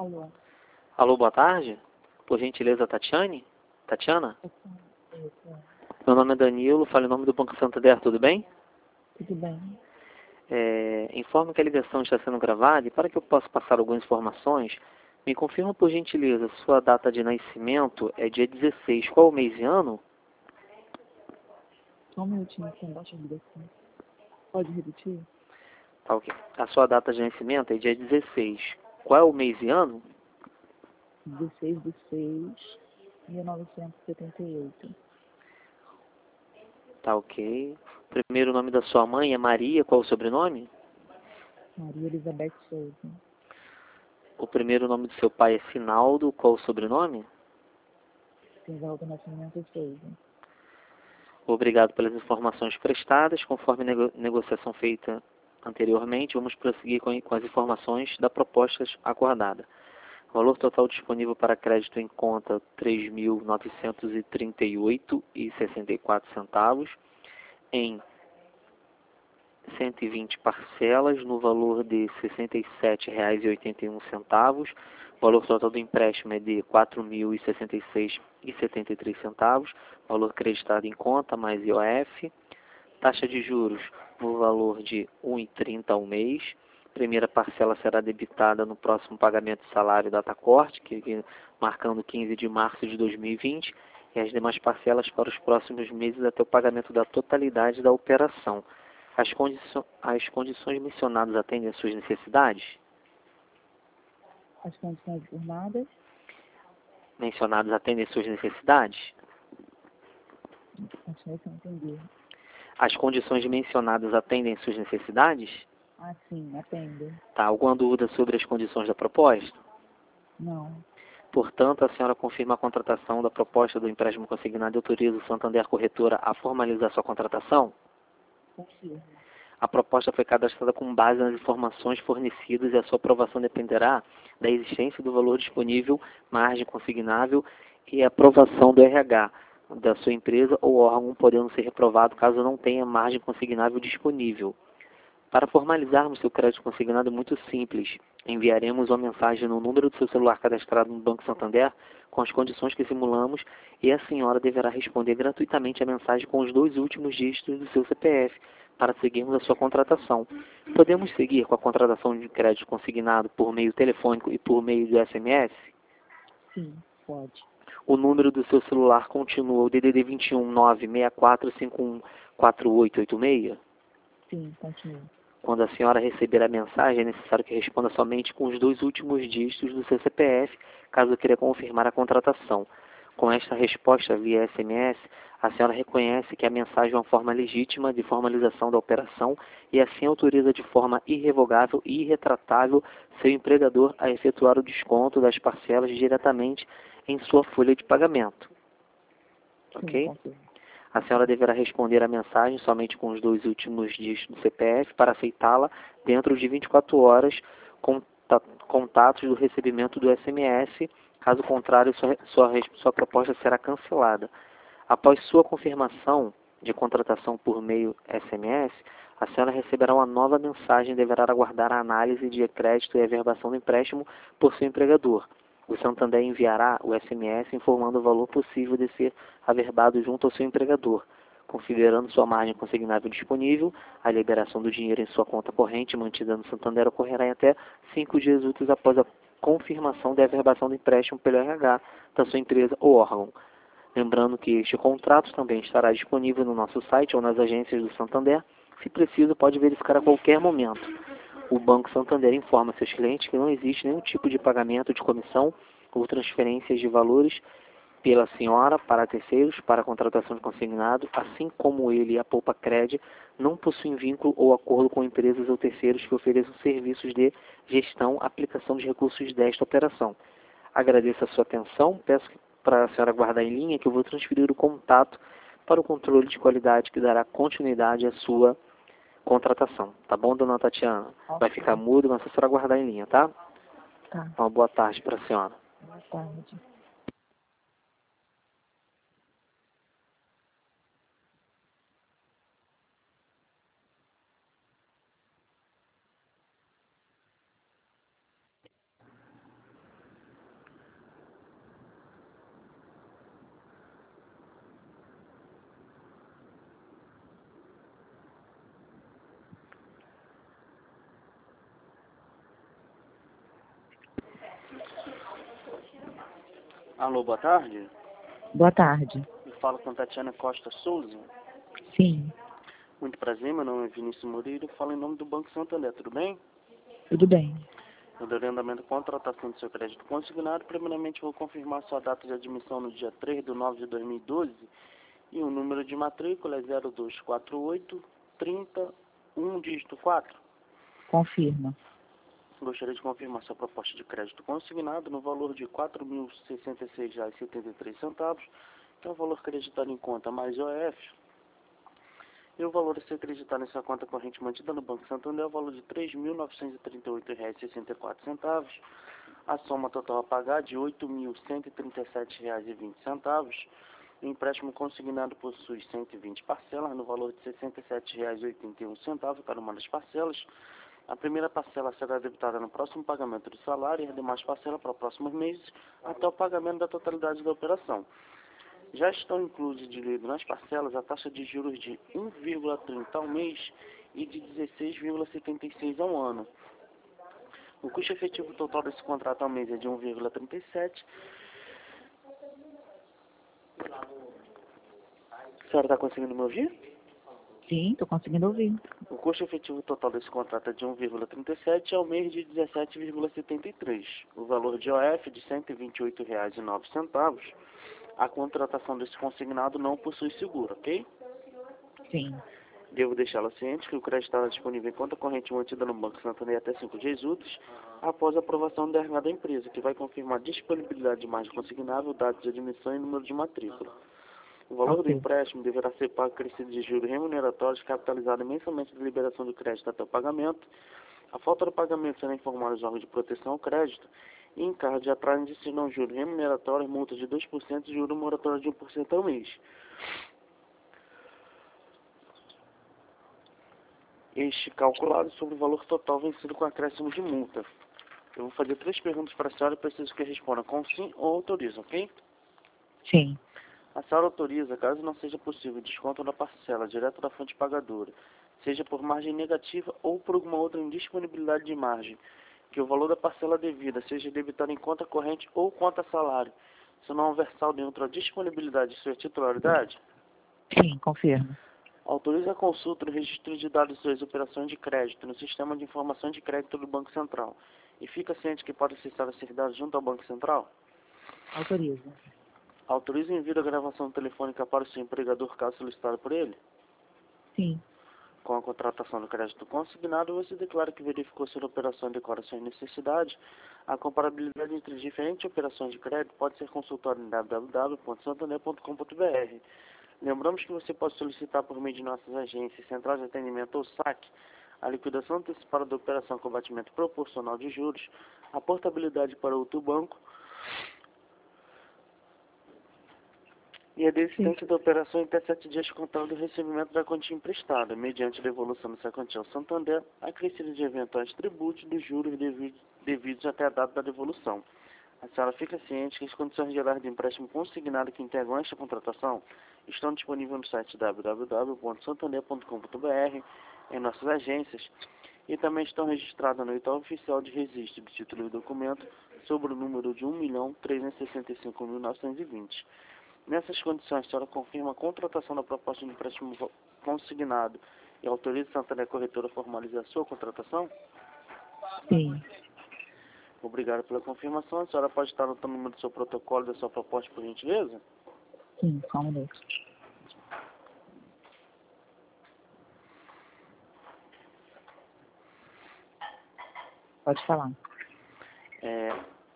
Alô. Alô, boa tarde. Por gentileza, Tatiane? Tatiana? Isso. Meu nome é Danilo, falo em nome do Banco Santander, tudo bem? Tudo bem? Informo que a ligação está sendo gravada e para que eu possa passar algumas informações, me confirma por gentileza, sua data de nascimento é dia 16. Qual o mês e ano? Só um minutinho aqui embaixo da ligação. Pode repetir? Tá, ok. A sua data de nascimento é dia 16. Qual é o mês e ano? 16/6/1978. Tá, ok. O primeiro nome da sua mãe é Maria, qual o sobrenome? Maria Elizabeth Souza. O primeiro nome do seu pai é Sinaldo, qual o sobrenome? Tesaldo Nascimento Souza. Obrigado pelas informações prestadas. Conforme negociação feita anteriormente, vamos prosseguir com as informações da proposta acordada. Valor total disponível para crédito em conta R$ 3.938,64 em 120 parcelas no valor de R$ 67,81. O valor total do empréstimo é de R$ 4.066,73. Valor creditado em conta mais IOF. Taxa de juros no valor de R$ 1,30 ao mês. Primeira parcela será debitada no próximo pagamento de salário data corte, marcando 15 de março de 2020, e as demais parcelas para os próximos meses até o pagamento da totalidade da operação. As condições mencionadas atendem às suas necessidades? As condições firmadas? Mencionadas atendem às suas necessidades? Acho que eu entendi. As condições mencionadas atendem às suas necessidades? Ah, sim, atendo. Tá, alguma dúvida sobre as condições da proposta? Não. Portanto, a senhora confirma a contratação da proposta do empréstimo consignado e autoriza o Santander Corretora a formalizar sua contratação? Confirmo. A proposta foi cadastrada com base nas informações fornecidas e a sua aprovação dependerá da existência do valor disponível, margem consignável e aprovação do RH da sua empresa ou órgão, podendo ser reprovado caso não tenha margem consignável disponível. Para formalizarmos seu crédito consignado é muito simples. Enviaremos uma mensagem no número do seu celular cadastrado no Banco Santander com as condições que simulamos e a senhora deverá responder gratuitamente a mensagem com os 2 últimos dígitos do seu CPF para seguirmos a sua contratação. Podemos seguir com a contratação de crédito consignado por meio telefônico e por meio do SMS? Sim, pode. O número do seu celular continua o DDD 21 96451 4886? Sim, continua. Quando a senhora receber a mensagem, é necessário que responda somente com os 2 últimos dígitos do seu CPF, caso queira confirmar a contratação. Com esta resposta via SMS, a senhora reconhece que a mensagem é uma forma legítima de formalização da operação e assim autoriza de forma irrevogável e irretratável seu empregador a efetuar o desconto das parcelas diretamente em sua folha de pagamento. Sim, Ok? confirmo. A senhora deverá responder a mensagem somente com os 2 últimos dígitos do CPF para aceitá-la dentro de 24 horas com contatos do recebimento do SMS. Caso contrário, sua proposta será cancelada. Após sua confirmação de contratação por meio SMS, a senhora receberá uma nova mensagem e deverá aguardar a análise de crédito e averbação do empréstimo por seu empregador. O Santander enviará o SMS informando o valor possível de ser averbado junto ao seu empregador. Considerando sua margem consignável disponível, a liberação do dinheiro em sua conta corrente mantida no Santander ocorrerá em até 5 dias úteis após a confirmação da averbação do empréstimo pelo RH da sua empresa ou órgão. Lembrando que este contrato também estará disponível no nosso site ou nas agências do Santander. Se preciso, pode verificar a qualquer momento. O Banco Santander informa seus clientes que não existe nenhum tipo de pagamento de comissão ou transferências de valores pela senhora para terceiros para a contratação de consignado, assim como ele e a Poupa Cred não possuem vínculo ou acordo com empresas ou terceiros que ofereçam serviços de gestão, aplicação de recursos desta operação. Agradeço a sua atenção, peço para a senhora guardar em linha que eu vou transferir o contato para o controle de qualidade que dará continuidade à sua contratação. Tá bom, dona Tatiana? Vai ficar mudo, mas a senhora guardar em linha, tá? Tá. Uma boa tarde para a senhora. Boa tarde. Alô, boa tarde. Boa tarde. Eu falo com Tatiana Costa Souza. Sim, Muito prazer, meu nome é Vinícius Moreira. Eu falo em nome do Banco Santander, tudo bem? tudo bem. Eu darei andamento com a contratação do seu crédito consignado. Primeiramente, vou confirmar sua data de admissão no dia 3/9/2012 e o número de matrícula é 0248 30 dígito 4. Confirma. Gostaria de confirmar sua proposta de crédito consignado no valor de R$ 4.066,73, que é o valor creditado em conta mais IOF. E o valor a ser acreditado nessa conta corrente mantida no Banco Santander é o valor de R$ 3.938,64. A soma total a pagar de R$ 8.137,20. O empréstimo consignado possui 120 parcelas no valor de R$ 67,81 para uma das parcelas. A primeira parcela será debitada no próximo pagamento do salário e as demais parcelas para os próximos meses até o pagamento da totalidade da operação. Já estão inclusos divididos nas parcelas a taxa de juros de 1,30 ao mês e de 16,76 ao ano. O custo efetivo total desse contrato ao mês é de 1,37. A senhora está conseguindo me ouvir? Sim, estou conseguindo ouvir. O custo efetivo total desse contrato é de 1,37 ao mês de 17,73. O valor de OF de R$ 128,09. A contratação desse consignado não possui seguro, ok? Sim, Devo deixá-la ciente que o crédito estará disponível em conta corrente mantida no Banco Santander até 5 dias úteis após a aprovação da RH da empresa, que vai confirmar a disponibilidade de margem consignável, dados de admissão e número de matrícula. O valor do ok. empréstimo deverá ser pago crescido de juros remuneratórios capitalizado mensalmente de liberação do crédito até o pagamento. A falta do pagamento será informada aos órgãos de proteção ao crédito e em caso de atraso incidirão juros remuneratórios, multa de 2% e juros moratórios de 1% ao mês. Este calculado sobre o valor total vencido com acréscimo de multa. Eu vou fazer 3 perguntas para a senhora e preciso que responda com sim ou autoriza, ok? Sim, A senhora autoriza, caso não seja possível, desconto da parcela direto da fonte pagadora, seja por margem negativa ou por alguma outra indisponibilidade de margem, que o valor da parcela devida seja debitado em conta corrente ou conta salário, se não houver saldo em outra disponibilidade de sua titularidade. sim, confirma. Autoriza a consulta do registro de dados de suas operações de crédito no Sistema de Informação de Crédito do Banco Central e fica ciente que pode acessar esses dados junto ao Banco Central. Autoriza. Autoriza o envio da gravação telefônica para o seu empregador caso solicitado por ele. Sim, Com a contratação do crédito consignado, você declara que verificou se a operação decora suas necessidades. A comparabilidade entre diferentes operações de crédito pode ser consultada em www.santander.com.br. Lembramos que você pode solicitar por meio de nossas agências, centrais de atendimento ou SAC, a liquidação antecipada da operação com batimento proporcional de juros, a portabilidade para outro banco e a desistência da operação em até 7 dias contando do recebimento da quantia emprestada, mediante a devolução dessa quantia ao Santander, acrescido de eventuais tributos dos juros devidos até a data da devolução. A senhora fica ciente que as condições gerais de empréstimo consignado que integram esta contratação estão disponíveis no site www.santander.com.br, em nossas agências, e também estão registradas no edital oficial de registro de título e documento sobre o número de 1.365.920. Nessas condições, a senhora confirma a contratação da proposta de empréstimo consignado e autoriza a Santander Corretora a formalizar a sua contratação? sim, Obrigado pela confirmação. A senhora pode estar anotando o número do seu protocolo da sua proposta, por gentileza? sim, só um minuto. Pode falar. É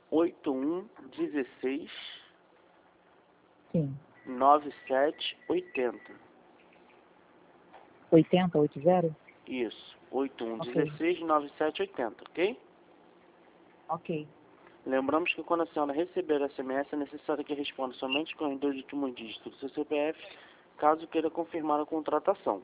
8116 Sim. 9780. 80? Isso, 8116 9780, ok? Ok. Lembramos que quando a senhora receber o SMS, é necessário que responda somente com os 2 últimos dígitos do seu CPF, caso queira confirmar a contratação.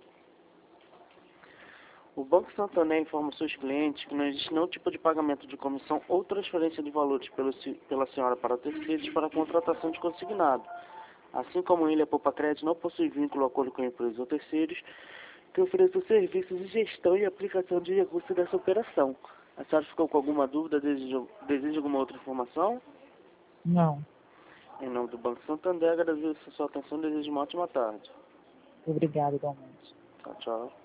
O Banco Santander informa seus clientes que não existe nenhum tipo de pagamento de comissão ou transferência de valores pela senhora para terceiros para a contratação de consignado. Assim como ele, a Poupa Crédito não possui vínculo ou acordo com empresas ou terceiros que ofereçam serviços de gestão e aplicação de recursos dessa operação. A senhora ficou com alguma dúvida? Deseja alguma outra informação? Não. Em nome do Banco Santander, agradeço a sua atenção e desejo uma ótima tarde. Obrigada, igualmente. Tchau, tchau.